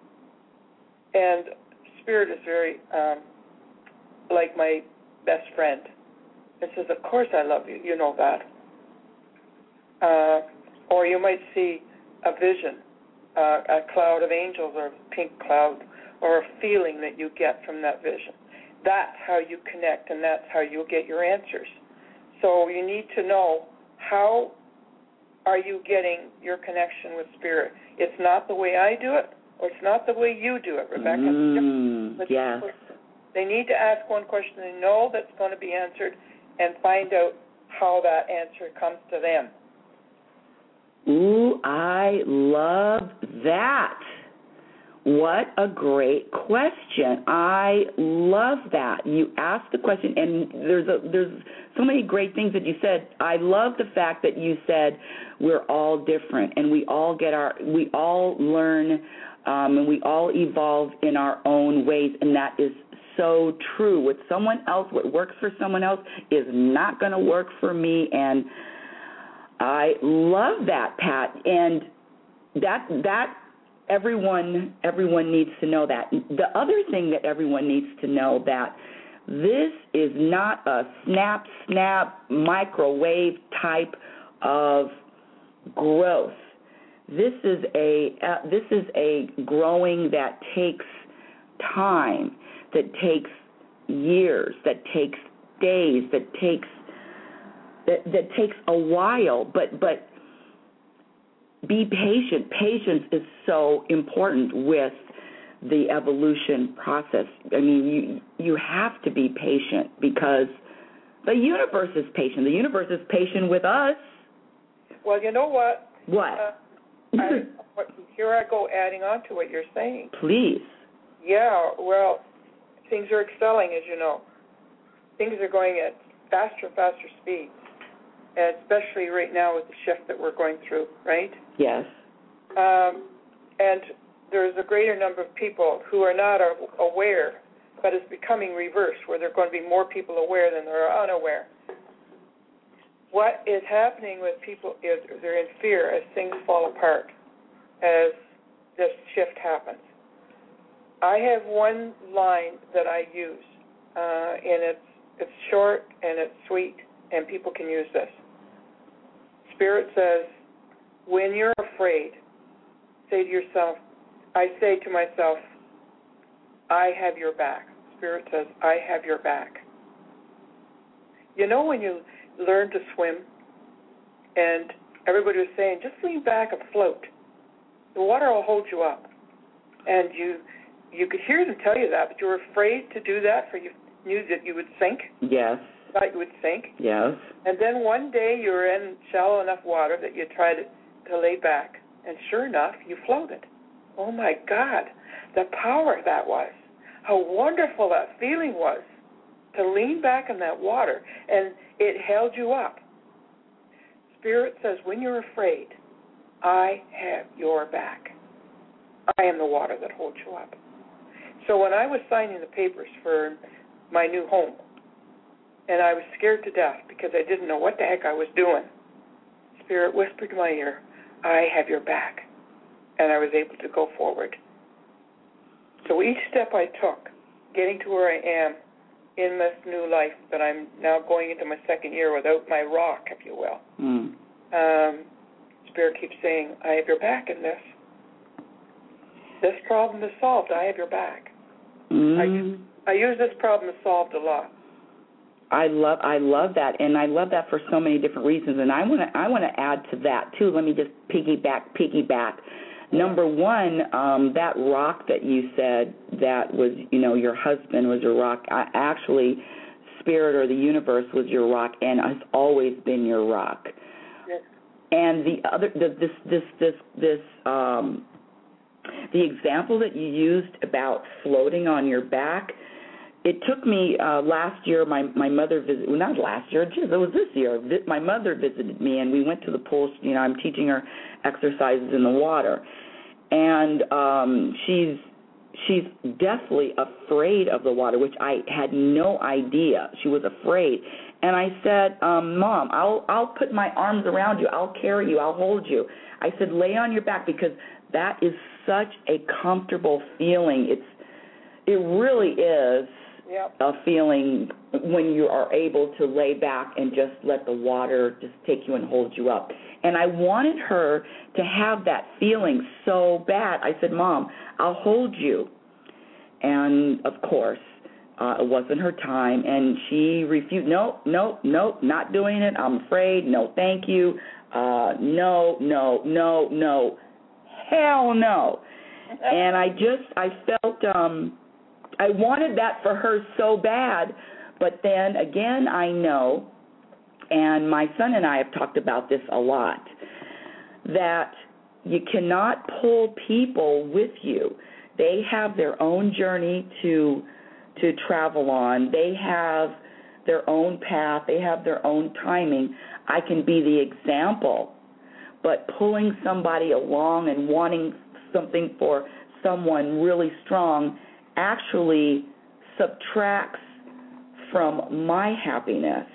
And Spirit is very, um, like my best friend. It says, of course I love you. You know that. Uh, or you might see a vision, uh, a cloud of angels or a pink cloud, or a feeling that you get from that vision. That's how you connect, and that's how you'll get your answers. So you need to know, how are you getting your connection with Spirit? It's not the way I do it, or it's not the way you do it, Rebecca. Mm, yes. They need to ask one question and know that's going to be answered, and find out how that answer comes to them. Ooh, I love that. What a great question. I love that. You asked the question, and there's a, there's so many great things that you said. I love the fact that you said we're all different, and we all get our, we all learn, um, and we all evolve in our own ways, and that is so true. With someone else, what works for someone else is not going to work for me, and I love that, Pat. And that that everyone everyone needs to know that. The other thing that everyone needs to know, that this is not a snap snap microwave type of growth. This is a uh, this is a growing that takes time, that takes years, that takes days, that takes that, that takes a while, but but be patient. Patience is so important with the evolution process. I mean, you you have to be patient, because The universe is patient. The universe is patient with us. Well, you know what? What? Uh, I, what here I go adding on to what you're saying. Please. Yeah, well, things are excelling, as you know. Things are going at faster and faster speeds, and especially right now with the shift that we're going through, right? Yes. Um, and there's a greater number of people who are not aware, but it's becoming reversed, where there are going to be more people aware than there are unaware. What is happening with people is they're in fear as things fall apart, as this shift happens. I have one line that I use, uh, and it's it's short and it's sweet, and people can use this. Spirit says, when you're afraid, say to yourself, I say to myself, I have your back. Spirit says, I have your back. You know when you learn to swim, and everybody was saying, just lean back and float. The water will hold you up. And you you could hear them tell you that, but you were afraid to do that, for you knew that you would sink. Yes. Thought you would sink. Yes. And then one day you were in shallow enough water that you tried to, to lay back, and sure enough, you floated. Oh, my God, the power that was. How wonderful that feeling was to lean back in that water, and it held you up. Spirit says, when you're afraid, I have your back. I am the water that holds you up. So when I was signing the papers for my new home, and I was scared to death because I didn't know what the heck I was doing, Spirit whispered in my ear, I have your back. And I was able to go forward. So each step I took, getting to where I am in this new life that I'm now going into my second year without my rock, if you will, Mm. um, Spirit keeps saying, I have your back in this. This problem is solved. I have your back. Mm. I, I use this problem as solved a lot. I love I love that, and I love that for so many different reasons. And I want to I want to add to that too. Let me just piggyback piggyback. Number one, um, that rock that you said that was, you know, your husband was your rock. I, actually, Spirit or the universe was your rock, and has always been your rock. Yes. And the other, the, this this this this um, the example that you used about floating on your back. It took me uh, last year. My my mother visited. Well, not last year. Geez, it was this year. My mother visited me, and we went to the pool. You know, I'm teaching her exercises in the water, and um, she's she's deathly afraid of the water, which I had no idea. She was afraid, and I said, um, "Mom, I'll I'll put my arms around you. I'll carry you. I'll hold you." I said, "Lay on your back," because that is such a comfortable feeling. It's it really is. Yep. A feeling when you are able to lay back and just let the water just take you and hold you up. And I wanted her to have that feeling so bad. I said, Mom, I'll hold you. And, of course, uh, it wasn't her time. And she refused. No, no, no, not doing it. I'm afraid. No, thank you. Uh, no, no, no, no. Hell no. And I just, I felt... um I wanted that for her so bad, but then again, I know, and my son and I have talked about this a lot, that you cannot pull people with you. They have their own journey to to travel on. They have their own path. They have their own timing. I can be the example, but pulling somebody along and wanting something for someone really strong actually subtracts from my happiness.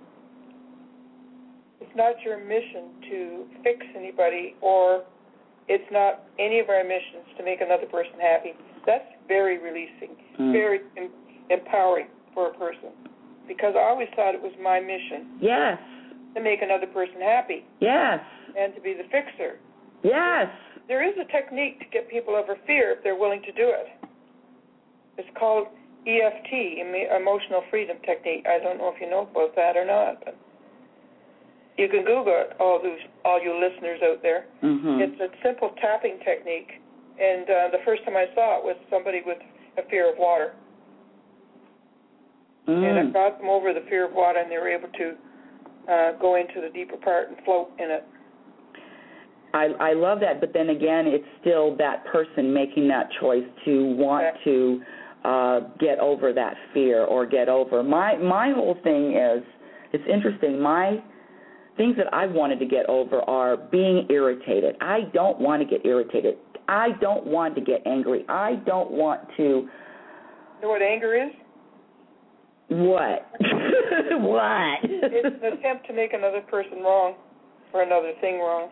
It's not your mission to fix anybody, or it's not any of our missions to make another person happy. That's very releasing, mm. very em- empowering for a person, because I always thought it was my mission. Yes. To make another person happy. Yes. And to be the fixer. Yes. There is a technique to get people over fear if they're willing to do it. It's called E F T, Emotional Freedom Technique. I don't know if you know about that or not, but you can Google it, all those, all you listeners out there. Mm-hmm. It's a simple tapping technique, and uh, the first time I saw it was somebody with a fear of water. Mm. And it got them over the fear of water, and they were able to uh, go into the deeper part and float in it. I, I love that, but then again, it's still that person making that choice to want Okay. to uh, get over that fear or get over. My my whole thing is, it's interesting, my things that I wanted to get over are being irritated. I don't want to get irritated. I don't want to get angry. I don't want to... You know what anger is? What? What? It's an attempt to make another person wrong or another thing wrong.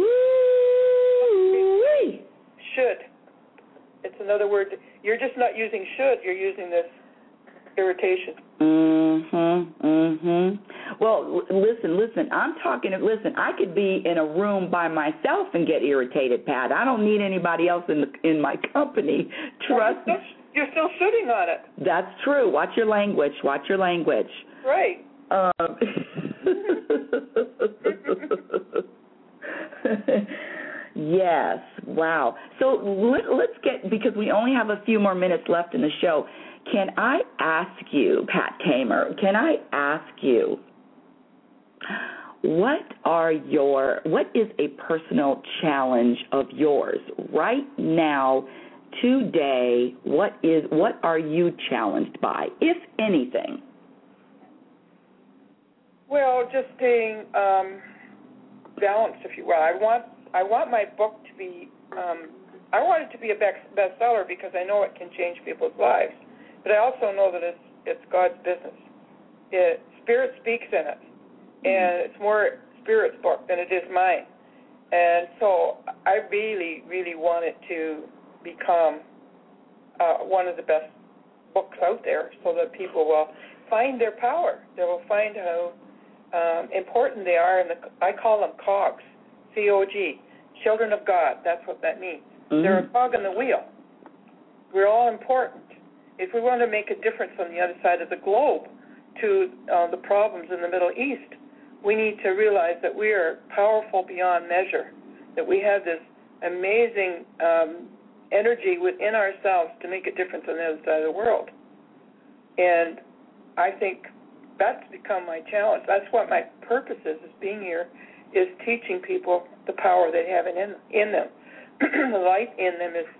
Woo-wee. Should. It's another word. You're just not using should. You're using this irritation. Mm-hmm, mm-hmm. Well, l- listen, listen. I'm talking, listen, I could be in a room by myself and get irritated, Pat. I don't need anybody else in the, in my company. Trust me. Well, you're still shooting on it. That's true. Watch your language. Watch your language. Right. Um, yes. Wow. So let, let's get, because we only have a few more minutes left in the show, can I ask you, Pat Kamer, can I ask you, what are your, what is a personal challenge of yours right now, today? What is, what are you challenged by, if anything? Well, just staying um, balanced, if you will. I want I want my book to be um, I want it to be a best bestseller because I know it can change people's lives. But I also know that it's it's God's business. It, Spirit speaks in it, and it's more Spirit's book than it is mine. And so I really, really want it to become uh, one of the best books out there, so that people will find their power. They will find how um, important they are. And the, I call them cogs, C O G, children of God. That's what that means. Mm-hmm. They're a cog in the wheel. We're all important. If we want to make a difference on the other side of the globe to uh, the problems in the Middle East, we need to realize that we are powerful beyond measure, that we have this amazing um, energy within ourselves to make a difference on the other side of the world. And I think that's become my challenge. That's what my purpose is, is being here, is teaching people the power they have in, in them. The light in them is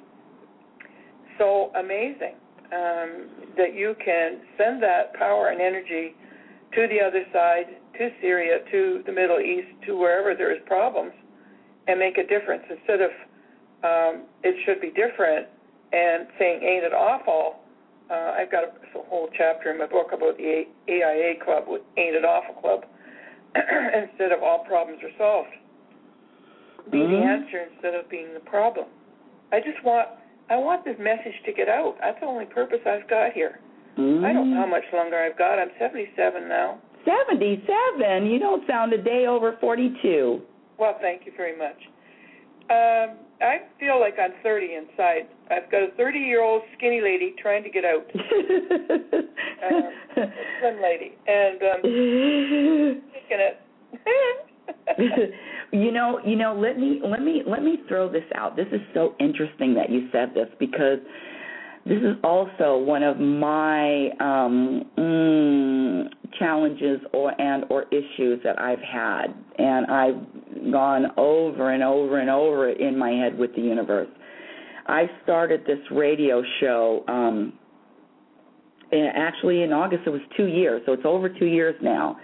so amazing. Um, that you can send that power and energy to the other side, to Syria, to the Middle East, to wherever there is problems, and make a difference instead of um, it should be different and saying, ain't it awful? Uh, I've got a, a whole chapter in my book about the A I A Club, with Ain't It Awful Club, instead of all problems are solved. Be mm-hmm. the answer instead of being the problem. I just want I want this message to get out. That's the only purpose I've got here. Mm. I don't know how much longer I've got. I'm seventy-seven now. seventy-seven? You don't sound a day over forty-two. Well, thank you very much. Um, I feel like I'm thirty inside. I've got a thirty-year-old skinny lady trying to get out. um, a slim lady. And um, taking it. You know, you know. Let me let me let me throw this out. This is so interesting that you said this, because this is also one of my um, mm, challenges or and or issues that I've had, and I've gone over and over and over it in my head with the universe. I started this radio show. Um, actually, in August, it was two years, so it's over two years now.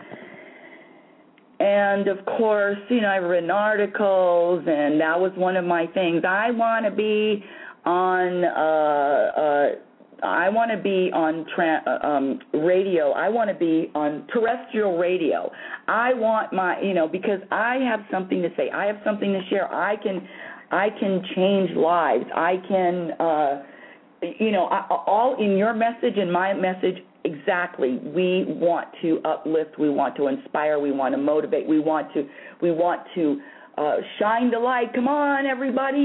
And, of course, you know, I've written articles, and that was one of my things. I want to be on uh, uh, I want to be on tra- um, radio. I want to be on terrestrial radio. I want my, you know, because I have something to say. I have something to share. I can I can change lives. I can, uh, you know, I, all in your message and my message. Exactly. We want to uplift. We want to inspire. We want to motivate. We want to. We want to uh, shine the light. Come on, everybody!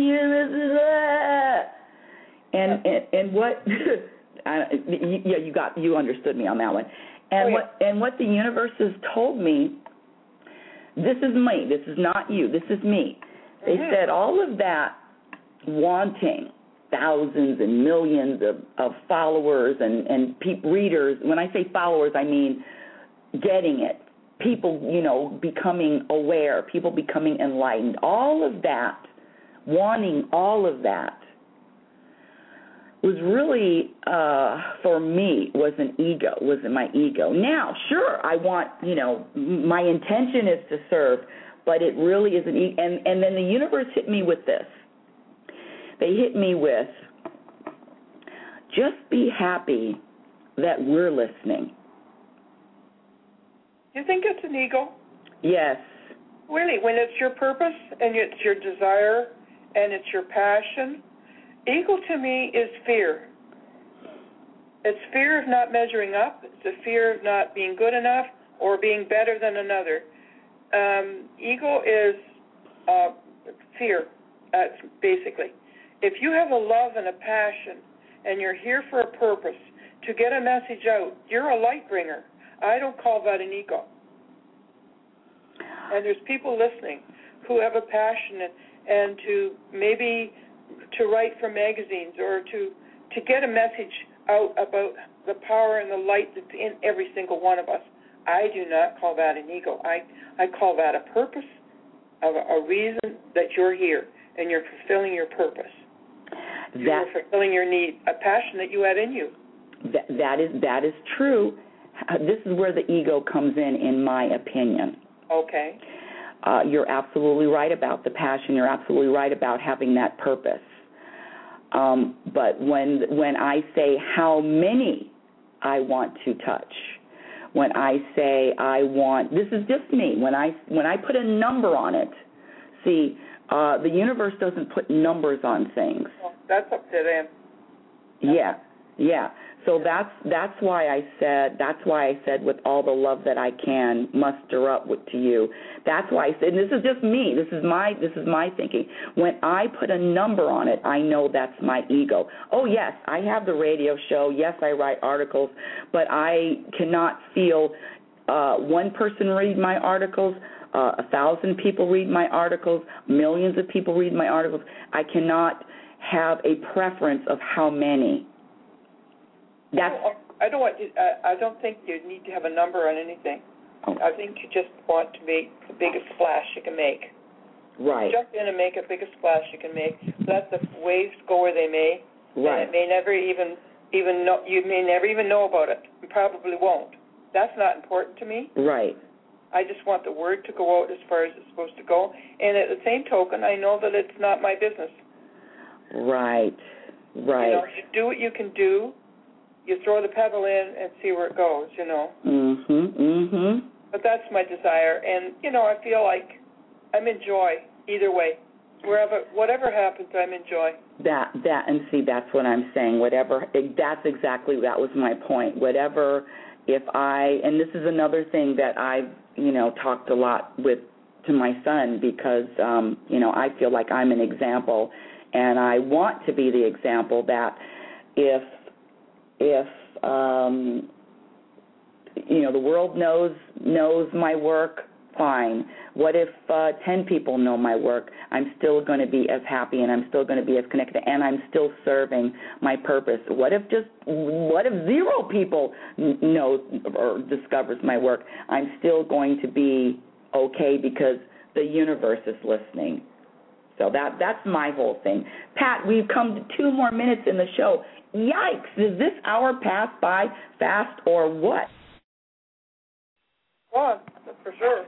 And and, and what? yeah, you got. You understood me on that one. And oh, yeah. what? And what the universe has told me. This is me. This is not you. This is me. They mm-hmm. said all of that wanting thousands and millions of, of followers and, and pe- readers. When I say followers, I mean getting it. People, you know, becoming aware, people becoming enlightened. All of that, wanting all of that, was really, uh, for me, was an ego, was my ego. Now, sure, I want, you know, my intention is to serve, but it really is an ego. And, and then the universe hit me with this. They hit me with, just be happy that we're listening. You think it's an ego? Yes. Really, when it's your purpose and it's your desire and it's your passion, ego to me is fear. It's fear of not measuring up. It's a fear of not being good enough or being better than another. Um, ego is uh, fear, uh, basically. If you have a love and a passion and you're here for a purpose to get a message out, you're a light bringer. I don't call that an ego. And there's people listening who have a passion and, and to maybe to write for magazines or to, to get a message out about the power and the light that's in every single one of us. I do not call that an ego. I, I call that a purpose, a, a reason that you're here and you're fulfilling your purpose. You're fulfilling your need, a passion that you had in you. That, that is that is true. This is where the ego comes in, in my opinion. Okay. Uh, you're absolutely right about the passion. You're absolutely right about having that purpose. Um, but when when I say how many I want to touch, when I say I want, this is just me. When I when I put a number on it, see, uh, the universe doesn't put numbers on things. Well, that's up to them. Yeah, yeah. So that's that's why I said that's why I said with all the love that I can muster up with to you. That's why I said, and this is just me. This is my this is my thinking. When I put a number on it, I know that's my ego. Oh yes, I have the radio show. Yes, I write articles, but I cannot feel uh, one person read my articles. Uh, a thousand people read my articles. Millions of people read my articles. I cannot have a preference of how many. That's, I don't want. You, I, I don't think you need to have a number on anything. Oh. I think you just want to make the biggest splash you can make. Right. Jump in and make the biggest splash you can make. Let the waves go where they may. Right. And it may never even even know. You may never even know about it. You probably won't. That's not important to me. Right. I just want the word to go out as far as it's supposed to go. And at the same token, I know that it's not my business. Right. Right. You know, you do what you can do. You throw the pebble in and see where it goes, you know. Mhm, mhm. But that's my desire, and you know, I feel like I'm in joy either way. Wherever, whatever happens, I'm in joy. That, that, and see, that's what I'm saying. Whatever, that's exactly, that was my point. Whatever, if I, and this is another thing that I've, you know, talked a lot with to my son because, um, you know, I feel like I'm an example, and I want to be the example that if. If um, you know the world knows knows my work, fine. What if uh, ten people know my work? I'm still going to be as happy, and I'm still going to be as connected, and I'm still serving my purpose. What if just what if zero people knows or discovers my work? I'm still going to be okay because the universe is listening. So that that's my whole thing. Pat, we've come to two more minutes in the show. Yikes, does this hour pass by fast or what? Gone, for sure.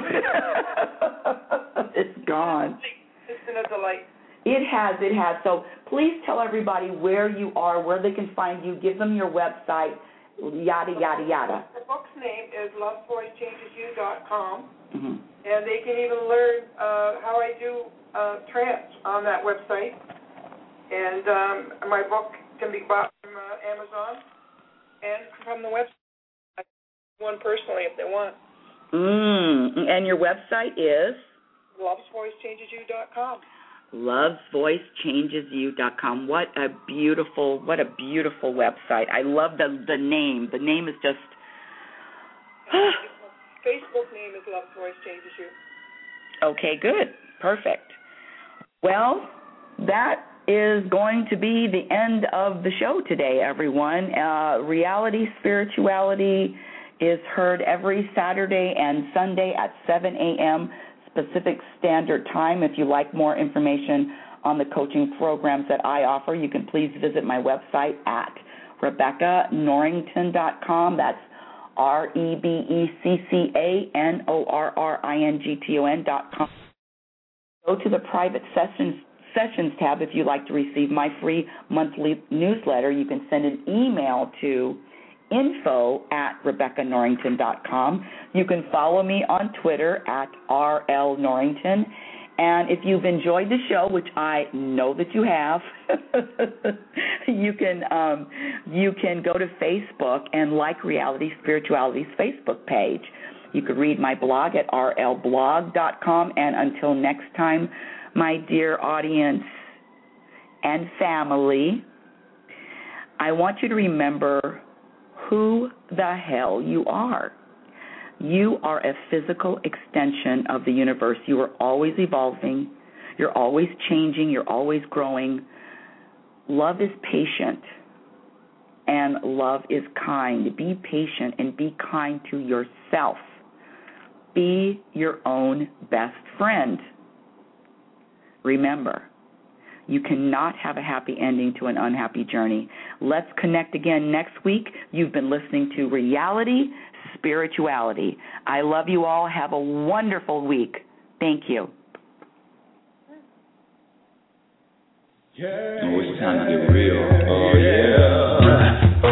It's gone. It's been a delight. It has, it has. So please tell everybody where you are, where they can find you, give them your website, yada, yada, yada. The book's name is love voice changes you dot com, mm-hmm. and they can even learn uh, how I do uh, trance on that website. And um, my book can be bought from uh, Amazon and from the website. I one personally if they want. Mm, and your website is? love voice changes you dot com. love voice changes you dot com. What a beautiful, what a beautiful website. I love the the name. The name is just... Facebook name is Love Voice Changes You. Okay, good. Perfect. Well, that is going to be the end of the show today, everyone. Uh, Reality Spirituality is heard every Saturday and Sunday at seven a.m. Pacific Standard Time. If you like more information on the coaching programs that I offer, you can please visit my website at Rebecca Norrington dot com. That's R E B E C C A N O R R I N G T O N dot com. Go to the private sessions sessions tab if you'd like to receive my free monthly newsletter. You can send an email to info at Rebecca Norrington dot com. You can follow me on Twitter at R L Norrington. And if you've enjoyed the show, which I know that you have, you can um, you can go to Facebook and like Reality Spirituality's Facebook page. You could read my blog at R L blog dot com. And until next time, my dear audience and family, I want you to remember who the hell you are. You are a physical extension of the universe. You are always evolving. You're always changing. You're always growing. Love is patient, and love is kind. Be patient and be kind to yourself. Be your own best friend. Remember, you cannot have a happy ending to an unhappy journey. Let's connect again next week. You've been listening to Reality Spirituality. I love you all. Have a wonderful week. Thank you. Yeah. Oh, it's time to get real. Oh, yeah.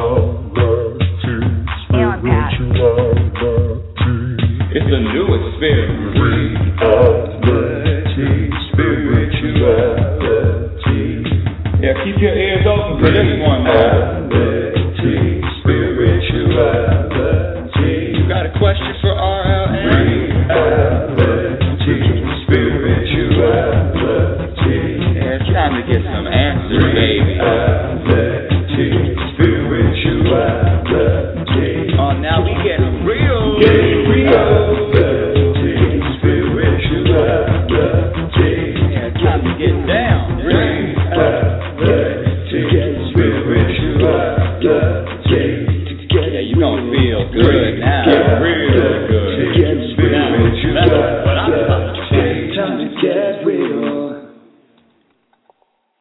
Hey, I'm Pat. It's a new experience. Reality, spirituality. Yeah, keep your ears open for this one, man. Reality, spirituality. You got a question for R L N? Reality, spirituality. Yeah, it's time to get some answers, baby. Reality, spirituality. Oh, now we getting real. Getting real. Get down, reality, spirituality. Yeah, you gonna feel good now, real.